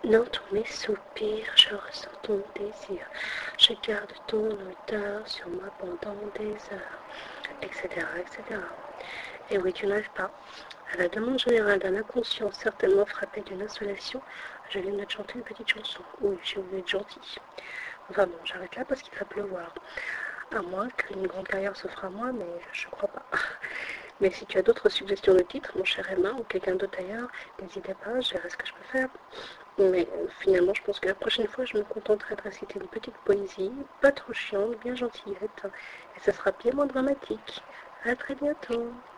Dans tous mes soupirs, je ressens ton désir. Je garde ton odeur sur moi pendant des heures, etc., etc. Et oui, tu n'arrives pas. À la demande générale d'un inconscient certainement frappé d'une insolation, je viens de te chanter une petite chanson. Oui, j'ai voulu être gentille. Enfin bon, j'arrête là parce qu'il va pleuvoir. À moins qu'une grande carrière s'offre à moi, mais je crois pas. Mais si tu as d'autres suggestions de titres, mon cher Emma, ou quelqu'un d'autre ailleurs, n'hésitez pas, je verrai ce que je peux faire. Mais finalement, je pense que la prochaine fois, je me contenterai de réciter une petite poésie, pas trop chiante, bien gentillette, et ce sera bien moins dramatique. À très bientôt.